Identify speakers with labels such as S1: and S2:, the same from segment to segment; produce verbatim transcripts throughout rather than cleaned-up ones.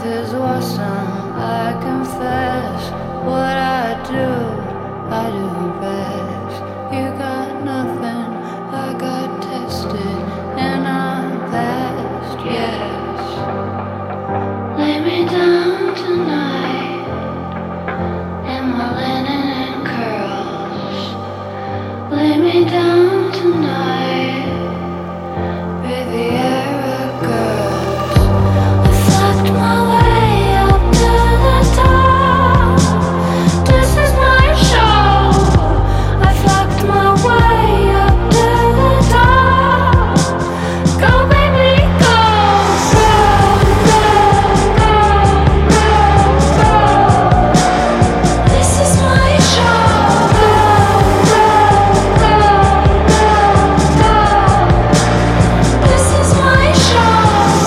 S1: is awesome, I confess. What I do, I do best. You got nothing, I got tested, and I'm past, yes. Lay me down tonight, in my linen and curls. Lay me down tonight, with the Arab girls. I fucked my way up to the top. This is my show. I fucked my way up to the top. Go baby, go, go, go, go, go, go. This is my show. Go, go, go, go, go. This is my show.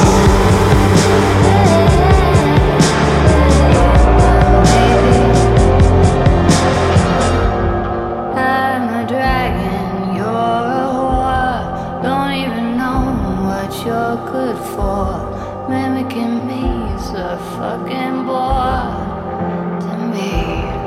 S1: I'm a dragon, you're a whore. Don't even know what you're good for. Mimicking me's a fucking bore to me.